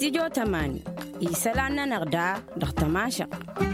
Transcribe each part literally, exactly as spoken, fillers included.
استديو تماني يسالنا نغدا دختماشق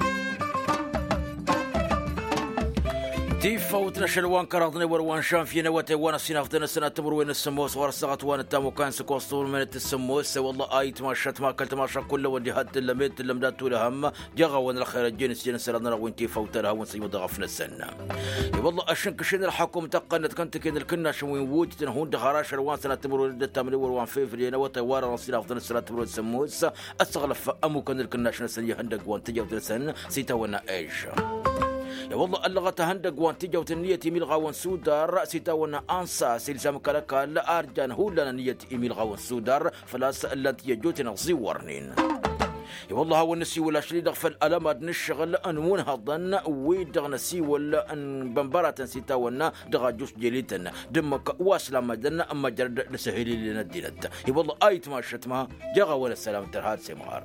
تيف فوتنا شلوان كرضني وروان شام فينا وتيوان سينا فتنا سنة تمر وين السموس ورصغت وان التامو كان سكوستول من السموس والله آيت ما شت ما كلت ما شا كله ودي هاد اللي ميت اللي مدات ولا هم جغا وان الخير الجنس جنس سرنا وين تيف فوتنا وين سيما ضغفنا السنة والله أشنك شن الحكومة تقنت كنت كن الكنا شوين وود هون دخرا شلوان سنة تمر وين التامو وروان في فينا وتيوان سينا فتنا سنة تمر السموس استغلف أمو كن الكنا شن سنة هندق وان تجاوز سنة سيتا ونا إيش يا والله اللغة تهندق وان تجاو النية إيميل غاون سودار رأسي تاونا أنسا سيلزام كالاكا لا أرجان هو لنا نية إيميل غاون سودار فلا سألت يجوتنا زيورنين يا والله هو النسي ولا شري دغفل ألماد نشغل أنمون هضن ويدغ نسي ولا أن بمبارة سيتاونا دغا جوس جليتن دمك واسلا مدن أما جرد لسهيلي لنا الدينت يا والله آيت ما شتما جغا ولا السلام ترهاد سيمار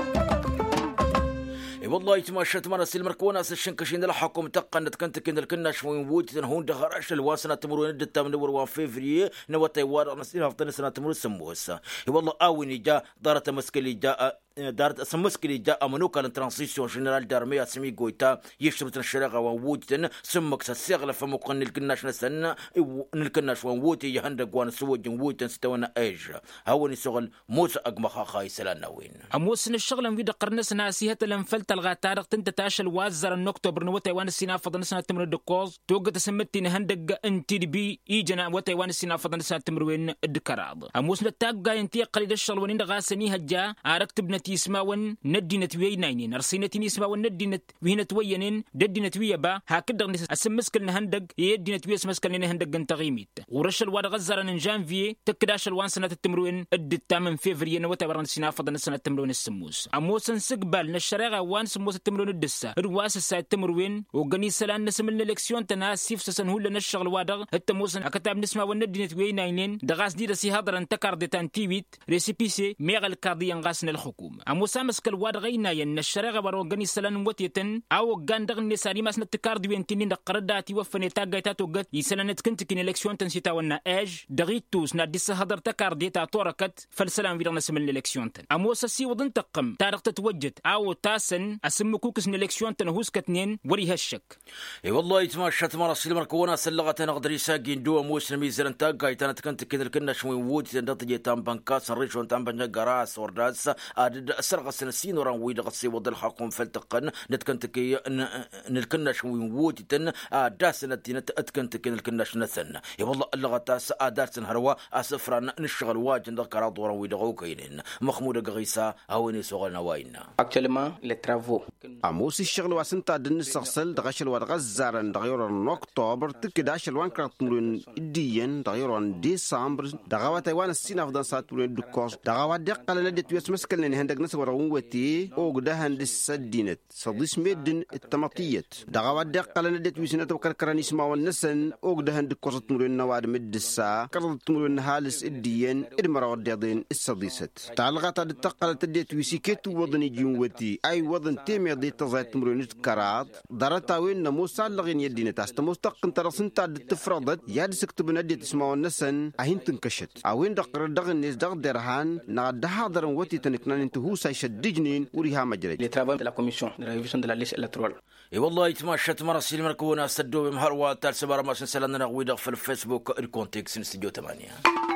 والله يتماشت مرة سلمر كوناس الشنكشين الحكومة تقنت كنت كن الكنا شوين ووت هون دخرش الواسنة تمرون الدتا من وروان فيفري نوتي وار نسير هفتنا سنة تمر السموسة والله آويني جاء دارت مسكلي جاء دارت سمسكلي جاء منوكا الترانسيسيون جنرال دارمية سمي قويتا يشرط الشرقة ووجتن سمك سسيغل فمقن الكناش نسن نلكناش ووتي يهندق وان سوج ووتن ستوانا ايج هوني سغل موسى اقمخا خاي سلانا وين اموسن الشغل في قرنس ناسية لنفلت الغاتارق تنت تاشل وازر النكتوبر نوتي وان السينا فضل سنة تمر الدكوز توقت سمتي نهندق انتي بي ايجنا وتي وان السينا فضل سنة تمر وين الدكراض اموسن التاق ينتي قليل الشغل وين غاسني هجا اركتبنا يسماون ندينت ويناينين ارسينتي يسماون ندينت وهنت وينين ددينت ويبا هكذا اسمسكل نهندق يدينت ويس مسكل نهندق انت غيميت ورش الواد غزر ان جانفي تكداش الوان سنه التمروين ادتا من فيفري نوتا سينا فضل سنه التمروين السموس اموسن سقبال نشريغا وان سموس التمروين الدسا رواس الساعه التمروين وغني سلان نسم الالكسيون تناسيف سسن هو لنشغل وادغ التموسن اكتاب نسمع وندينت ويناينين دغاس دي سي هضر انت كاردتان تيويت ريسيبيسي ميغل كاردي انغاسن الحكومه أموسا مسكال واد غينا ين الشريغة بروغاني سلان واتيتن أو غاندغ نساري ماسنا تكارد وينتينين دقرداتي وفني تاقايتاتو قد يسلانت كنتكين الإلكسيون تنسيتا وانا اج دغيتوس ناديس هدر تكارديتا طوركت فالسلام فيرنا سمن الإلكسيون تن أموسا سي وضن تقم تارق تتوجد أو تاسن أسم كوكس الإلكسيون تن هوس كتنين وريها الشك اي والله يتماشى تمارا سلمر كونا سلغة نقدر يساقين دو أموسنا ميزرن تاقايتانا تكنتكين الكنا شوين ووتي تندطجي تامبانكات سنريشون تامبانجا قراس ورداس سرقة سنسين وران ويدا قصي وضل الحكومة فلتقن نتكنتكي نلكناش ووتيتن داس نتينا تكنتكي نلكناش نثن يا والله اللغة تاس دارس هروا اسفران نشغل واجن ذكر دورا ويدا غوكاينين مخمود غيسا هوني سوغلنا واينا actuellement les travaux اموس الشغل واسنتا دن سخسل دغشل ورغزارن دغيور اكتوبر تكداش الوان كرتمرون ديين دغيور ديسمبر دغوا تايوان السين افضل ساتورين دكوس دغوا دقل لدت ويس مسكلن هندق نس وروتي او غدهن السدينت صديس ميدن التمطيت دغوا دقل لدت ويسنت وكركرن يسمعوا النسن او غدهن دكوس تمرون نواد مدسا كرد تمرون هالس الديين ادمروا ديدين الصديست تعلقت التقل تدت ويسيكت وضني جنوتي اي وضن تيمي دي تزايت تمرون كرات درتا وين موسى لغين يدين تاست مستقن ترسنت تفرضت ياد سكتبنا دي تسمعوا النسن اهين تنكشت اوين دقر دغن نس دغ درهان ناد حاضر وتي تنكنن انت هو سيشدجنين وريها مجري les travaux de la commission de révision de la liste électorale اي والله يتماشت مرة سلمر كونا سدو بمهروا تال سبارة ما سنسلنا نغويدغ في الفيسبوك الكونتكس نستديو ثمانية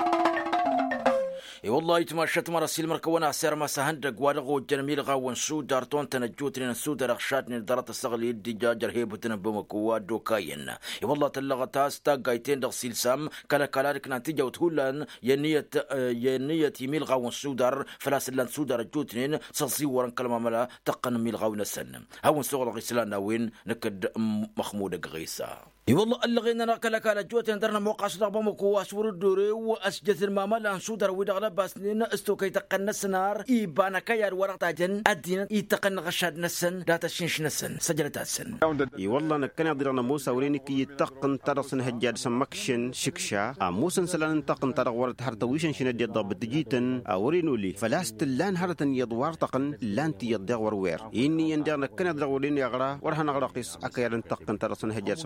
اي والله يتماشت مرة سلمر كونا سير ما سهندق وادغو جنميل غاون سو دارتون تنجوتني نسو درخشاتني درات الصغل يدي جاجر هيبو تنبو كوادو كاين اي والله تلغتاس تاقايتين دغ سيلسام كلا كلارك نتيجة وتهولان ينية ينية يميل غاون سودار فلاسلان سودار جوتنين سلسي ورن كلمة ملا تقن ميل غاون السن هاون سوغل غيسلان وين نكد مخمود غيسا اي والله اللغينا كلا كلا جوتين درنا موقع صدق بمكواس وردوري واسجت المامل ان سودار ويدغ باسنين استوكي تقن السنار إيبانا كيار ورقتا جن الدين يتقن غشاد نسن داتا شنش نسن سجلت السن اي والله نكنا درنا موسى ورينك يتقن ترسن هجاد سمكشن شكشا موسى سلان تقن ترغ ورد هرتويشن شن دي ضب تجيتن اورينو لي فلاست لان هرتن يدوار تقن لان تيدغ وروير اني يندر نكنا درا وريني اغرا ورهن اغرقيس اكير تقن ترسن هجاد سمكشن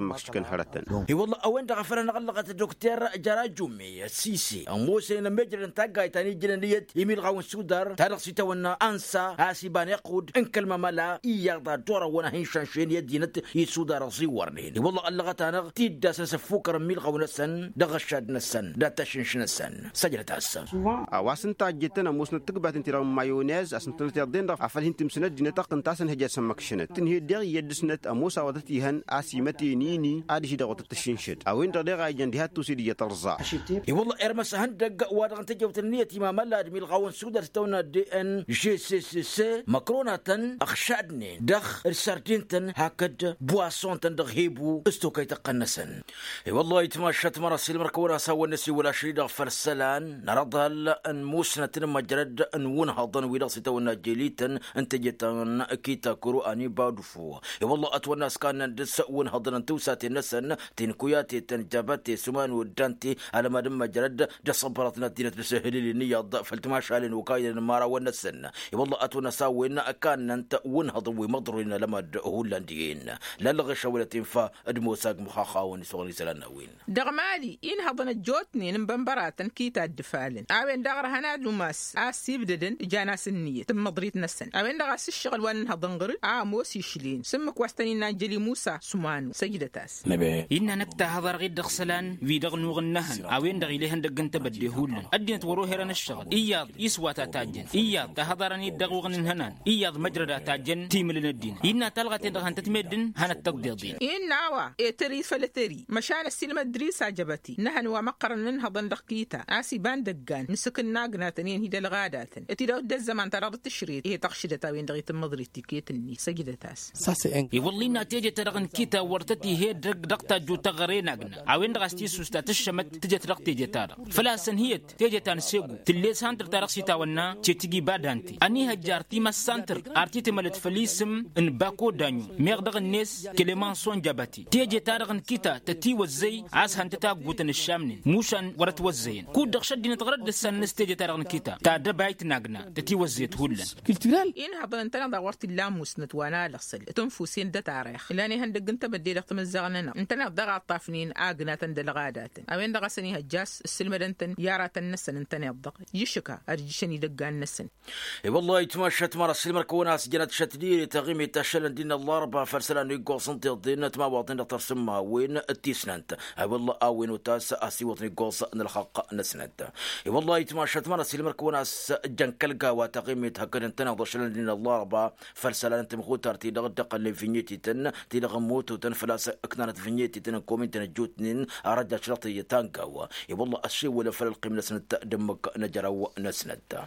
هرتن اي والله اوين دغفر نغلقت الدكتور جرا جمي السيسي موسى نمجر نتاقاي تاني جنيت يميل غاون سودار تاريخ سيتونا انسى هاسيبان يقود ان كلمه ملا يغدا دورا وانا هيشان شين يدينت يسودار زيورنين اي والله اللغت انا تيدا سفوكر ميل غاون سن دغشاد نسن دا تشنش نسن سجلت هسه اواسن تاجتنا موسن تقبات انت مايونيز اسن تلتيدين افل هنت مسند دينتا قنتاسن هجا سمكشنت تنهي دير يدسنت اموسا ودتيهن اسيمتي نيني ادي دغت التشنشد اوين دغا جندها توسيدي ترزا اي والله ارمس هندق وادغن تجوت النيه ما ملا ميل غاون سودار تونا دي ان جي سي سي سي مكرونه اخشادني دخ السردينتن هكد بواسون تندغ هيبو استوكي تقنسن اي والله يتمشت مراسيل مركونا سوى النسي ولا شي دغ فرسلان نرضها ان موسنه مجرد ان ونهضن ولا ستونا جيليتن انت جيتن كيتا كرو اني بادفو اي والله اتو الناس كان ندس ونهضن توساتي نسن تنكوياتي تنجبتي سمان ودانتي على ما دم مجرد صبرتنا دينة بسهل لي نية ضعف التماشى وكاين المارا والنسن والله اتونا ساوينا كان انت ونهض ومضرنا لما هولانديين لا لغش ولا تنفى ادموساق مخاخا ونسوني سلانوين دغمالي ينهضن الجوتني نمبمبرات كيتا الدفالن اوين دغر هنا لوماس اسيب ددن جانا سنيه تم مضريت نسن اوين دغاس الشغل وان نهضن غر اموس يشلين سمك وستنينا جلي موسى سمانو سجدتاس نبي ان نكتا هضر غير دغسلان في دغنو غنهن اوين دغ ليهن دغنت بدي هولن ادينت ورو هرن الشغل اياض يسواتا تاجن اياض تهضرني دغوغن هنان اياض مجردا تاجن تيملن الدين ان تلغت دغن تتمدن هن التقديدين ان ناوا اتري فلتري مشان السلمه دريس عجبتي نهن ومقرن نهضن دقيتا اسي بان دغان نسكن ناغنا تنين هي دلغادات اتي دو الزمان ترى التشريط هي تخشدتا وين دغيت مضري تيكيت ني سجدتاس ساسي ان يولينا تيجي ترغن كيتا ورتتي هي دق دقتا جو تغريناغنا اوين دغستي سوستا تشمت تجي ترقتي جتارا فلاسن هي تيجي تنسيغو تلي سانتر تاركسي تاونا تيجي بادانتي اني هجارتي ما سانتر ارتي تملت فليسم ان باكو دانيو ميغدغ الناس كليمان سون جاباتي تيجي تارغن كيتا تتي وزي عاس هانتا غوتن الشامن موشان ورت وزين كو دخشدين تغرد السن تيجي تارغن كيتا تا دبايت ناغنا تتي وزيت هولن كلترال ان هبن تنا دورت اللاموس نتوانا لخسل تنفوسين د تاريخ لاني هندق انت بدي دغت مزغننا انت نقدر طافنين اغنا تندلغادات اوين دغسني هجاس السلمدنتن يارات النسن انت نبضق يشكا ارجشني دغ النسن اي والله يتمشت مره السلمر كونا سجنت شتدير تغيمي تشل دين الله ربا فرسلان يقو سنتي الدين ما واطن ترسم وين التيسننت اي والله اوين وتاس اسي وطني قوس ان الحق نسنت اي والله يتمشت مره السلمر كونا جنكلقا وتغيمي تهكن تنض شل دين الله ربا فرسلان انت مخوتر دغ دق اللي فينيتي تن تلغ موت وتنفلاس اكنانت فينيتي تن كومنت نجوتنين ارجع شرطي تانكا اي والله الشيء ولا فرق من نسنت دمك نجرا نسنت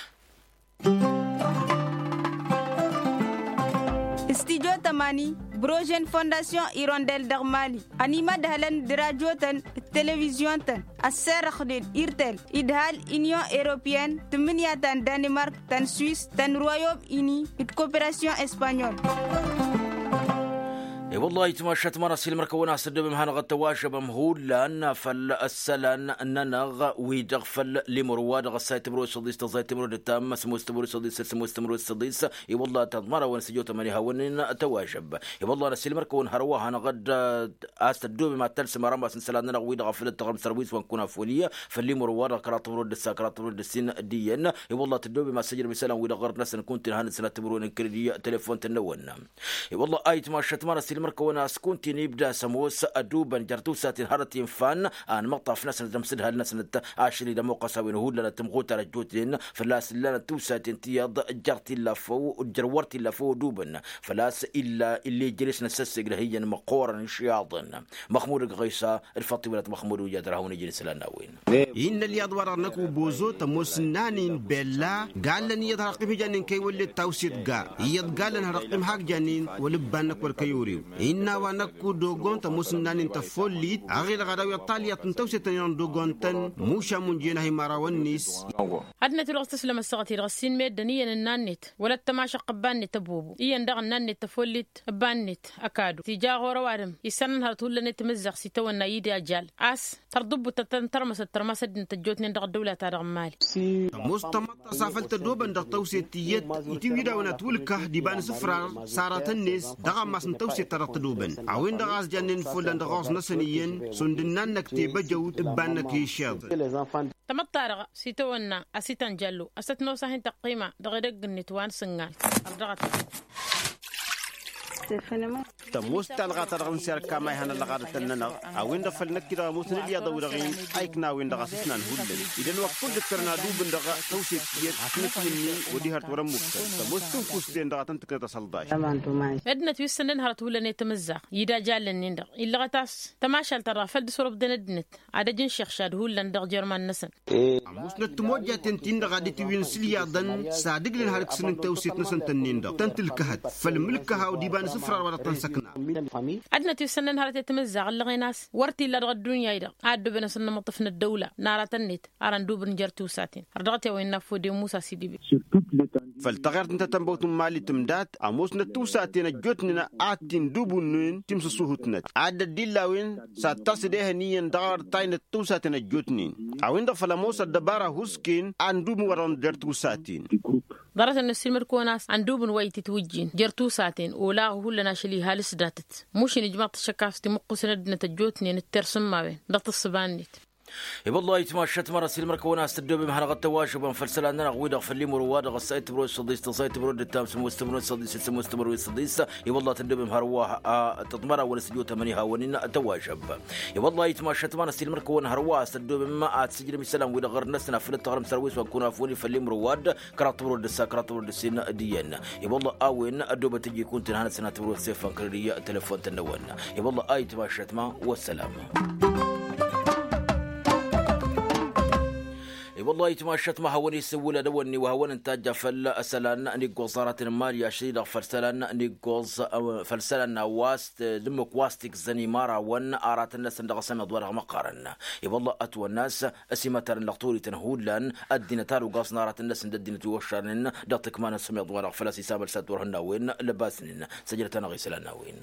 Studio Tamani, Brogen Fondation Hirondelle d'Armali, Anima Dahlan de Radio Ten, Télévision Ten, Asser Khdil, Irtel, Idhal, Union Européenne, Teminia Tan Danemark, Tan Suisse, Tan Royaume-Uni, et Coopération Espagnole. اي والله يتمشت مراسيل مركونا سدب مهنا غتواش بمهول لان فالسلان ننغ ويدغفل لمرواد غسايت برو صديس تزايت برو التام سمو استمرو صديس سمو استمرو الصديس اي والله تضمر ونسجو تمني هونين تواجب اي والله راسيل مركون هروها انا غد استدوب مع التلس مرام سلان نغ ويدغفل التغم سرويس ونكون فوليه فاللي مرواد قرات برو الساكرات برو السين ديان اي والله تدوب مع سجل مثلا ويدغرب ناس نكون تنهان سنه برو الكريدي تليفون تنون اي والله اي تمشت مراسيل مركونا سكونتي نبدا سموس ادوبا جرتو ساتين هرتين فان ان مقطف ناس دمسدها الناس نت عاشري دمو قساوين هو لنا تمغوت رجوتين فلاس لنا توساتين تياض جرتي لفو جرورتي لفو دوبن فلاس الا اللي جلسنا سسق هي مقورا شياضن مخمود غيسا الفاطمه مخمود ويدرهون جلس لنا وين ان اللي ادوار نكو بوزو تموسنانين بلا قال لن يترقم جنين كي ولي توسيت قا يد قال لن رقم حق جنين ولبانك والكيوريو إنا ونكو دوغون تموسنان انت فوليت أغير غداوية طالية تنتوسيتن يون دوغون تن موشا منجينا هي مراونيس عدنا تلغس لما السغتي الغسين ميدانيا النانيت ولا التماشى قباني تبوبو إيان داغ النانيت تفوليت بانيت أكادو تيجاغو روارم يسنن هرطول لن يتمزق سيتوى النايدي أجال أس تردبو تتنترمس الترمس دين تجوتنين داغ الدولة تارغ مالي مستمت سافلت دوبن داغ توسيتيات يتيويدا ونتولكه ديبان سفران سارة الناس داغ ماس نتوسيت شرط دوبن عوين دغاز جنن فلان دغاز نسنيين سندنان نكتي بجو تبانك يشاد تمطارغ سيتونا أسيتان جلو أستنو سهين تقيمة دغدق النتوان سنغال أردغت تموس تلغات رغم سير كما يهنا لغات تننا أوين دفل نكيرا موسن اللي يضو رغين أيكنا وين دغاسسنا نهودن إذا الوقت كل دكتورنا دوبن دغا توسيت كير نتمني ودي هرت ورا مكتن تموس تنفوس دين دغا تنتكنا تصلداش أدنى تويسنن هرت ولا نتمزق يدا جال النندق إلا غتاس تماشى ترى فد صرب دندنت عدا جن شيخ شاد هو لندق جرمان نسن موس نتموجة تنتين دغا دي توين سليا دن صادق لن هرك سنن توسيت نسن تنيندا تنتلكهت فالملكها وديبان سفر ولا تنسكنا أدنى تويسنن هرت تمزق اللي ناس ورتي لا الدنيا يدا عاد بنا سن مطفنا الدولة نارا تنت أرندو بنجرتو ساتين رضعت وين نفودي موسى سيدي بي فالتغيرت انت تنبوت مالي تمدات اموس نتو ساتين جوتنا اتين دوبونين تمس سوهتنت عدد ديلاوين ساتاسده نيين دار تاين تو ساتين جوتنين اوين دفلا موسى الدبارة هسكين اندو موران درتو ساتين ضرت ان السلمر كوناس عندوبن ويتي توجين جرتو ساتين ولا هو لنا شلي هالس داتت مش نجمع تشكافتي مقصنا دنا تجوتني نترسم ما بين ضغط الصبانيت يا والله يتمشت مرة سلمر كونا استدوب بمحرقة تواجب فلسل عندنا غويدا فلي مرواد غسيت برو صديس تصيت برو التام سمو استمرو صديس سمو استمرو صديس يا والله تدوب بمحرواه تضمر ولا سجود ثمانية وننا تواجب يا والله يتمشت مرة سلمر كونا هروا استدوب ما أتسجل مثلا ويدا غير نسنا في التغرم سرويس وكنا فوني فلي مرواد كرات برو الدسا كرات برو الدسين ديان يا والله أوين الدوبة تجي كنت هنا سنة برو سيف فانكرية تلفون تنوان يا والله أي تمشت ما والسلام والله يتماشت ما هوني سولا دوني وهون انتاج فل سلان نيجو صارت المال يا شيد فلسلان نيجو فلسلان واست دمك واستك زني مارا ون ارات الناس ندغسن ادوار مقارن يا والله اتو الناس اسمتر لقطوري تنهولن الدين تارو قاص نارات الناس الدين توشرن دتك ما نسمي ادوار فلاسي سابل سدورهن وين لباسن سجلتنا غيسلنا وين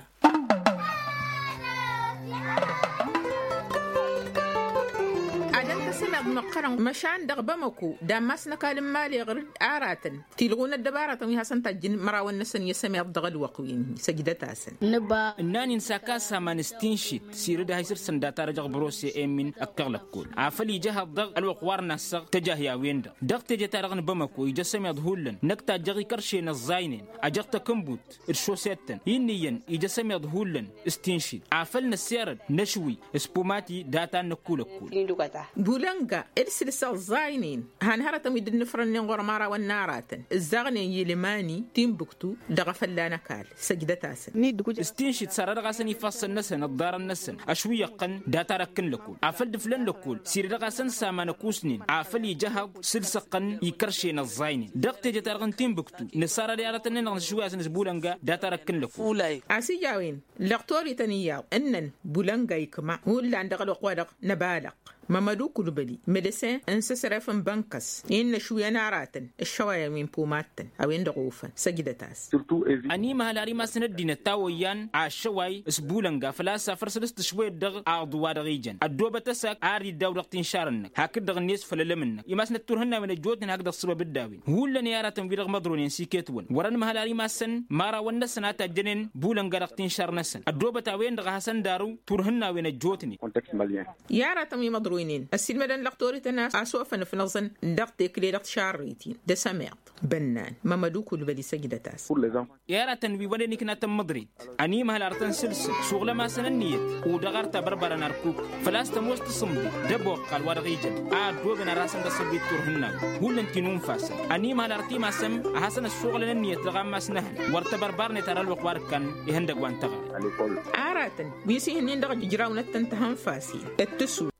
نقرن مشان دغبمكو دامس نكال مالي غرد آراتن تلغون الدبارة ويها سنتجن مراون نسن يسمي الضغل وقوين سجدتها سن نبا ناني نساكا سامان ستينشيت سير ده هيسر سنداتا رجع بروسي امين اكغلق كل عفلي جه الضغ الوقوار نسق تجاه يا وين دغ تجتا رغن بمكو يجسم يظهولن نكتا جغي كرشين الزاينين اجغتا كمبوت الشوسيتن ينيين يجسم يظهولن ستينشيت عفلنا السيرد نشوي سبوماتي داتا نكول كل بولنغا السلسل زاينين هنهرتم يدن فرن غرمارا والناراتن الزغني يلماني تيمبكتو دغفلانا كال سجدتها سن استنشد سرر غاسن يفصل نسن الدار النسن اشوي قن داتا ركن لكول عفل دفلن لكول سير غاسن سامان كوسنين عفل يجهب سلسقن يكرشين الزاينين دغت جترغن تيمبكتو نصار ديارتن نغن شويه سن بولنغا داتا ركن لكول اسي جاوين لقطوري تنياو انن بولنغا يكما هو اللي عندك القوادق نبالق مامادو كلوبالي ميديسين انسسرف بانكس ان شويه ناراتن الشوايه من بوماتن او اندغوفن سجدتاس اني ما هلاري ما سندين تاويان عشواي اسبولنغا فلاسا فرسلست شويه دغ اعضوا دغيجن الدوبه تسك اري دورقتين شارن هاك دغ الناس فللمن يماس نتورهنا من الجودن هاك الصبا بالداوين هولن ياراتن بيدغ مضرونين سيكيتون ورن ما هلاري ما سن مارا ونسنا تجنن بولنغا رقتين شارنسن الدوبه تاوين دغ حسن دارو تورهنا وين الجوتني كونتكست مليان ياراتن مضرونين السلمدان لقطوري تناس اسوفن في نظن دقتك لي دقت شاريتين دسمعت بنان مامادو كلوبالي سجدتاس ياراتن بي ودني كنا تم مدريد اني ما هلارتن سلسل شغله ما سننيت ودغرت بربر ناركوك فلاست موست صمدي دبو قال ورغيجن ا دوغنا راسن دسبيت تورهنا هولن تنون فاس اني ما هلارتي ما سم حسن الشغل النيت غماس نهن ورت بربر ترى الوقوار كان يهندق وانتغ اراتن بيسي هنين دغ جراونه تنتهم فاسي التسو